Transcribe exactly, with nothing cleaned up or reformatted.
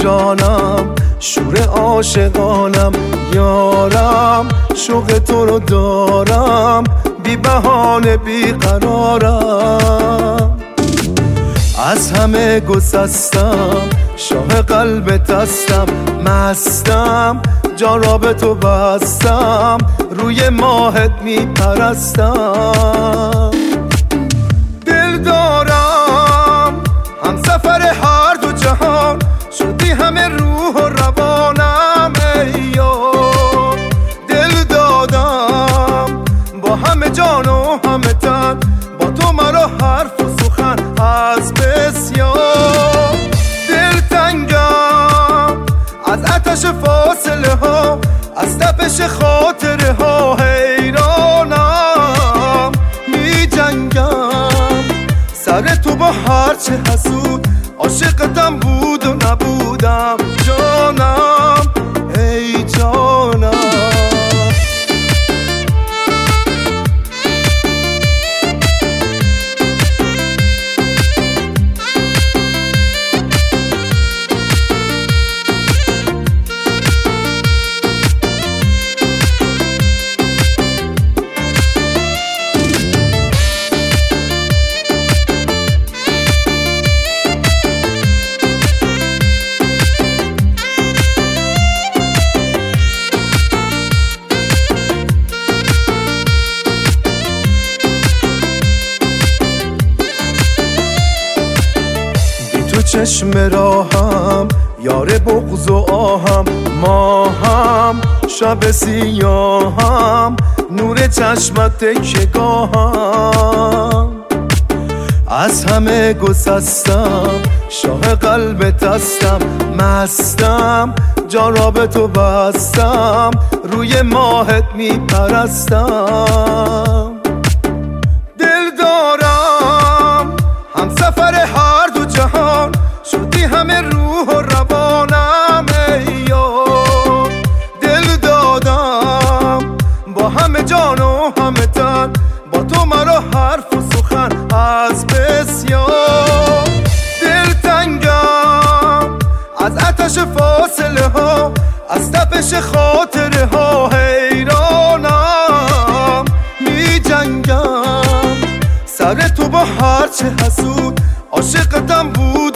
جانم شور عاشقانم یارم شوق تو رو دارم بی بهانه بی قرارم از همه گسستم شاه قلبت هستم مستم جان را به تو بستم روی ماهت می پرستم دل دارم هم سفر هر دو جهان شدی همه روح و روانم ای یار دل دادم با همه جان و همه تن با تو مرا حرف و سخن از بسیار دل تنگم از آتش فاصله ها از تپش خاطره ها حیرانم می جنگم سر تو با هرچه حسود عاشقتم بود و نبودم جانم ای جانم چشم راهم یار بغض و آهم ماهم شب سیاهم نور چشمت تکیه‌گاهم از همه گسستم شاه قلبت هستم مستم جان را به تو بستم روی ماهت می پرستم دل دارم هم سفر هر دو جهان شدی همه روح و روانم ای یار دل دادم با همه جان و همه تن با تو مرا حرف و سخن از بسیار دل تنگم از آتش فاصله ها از تپش خاطره ها حیرانم می جنگم سر تو با هرچه حسود عاشقتم بود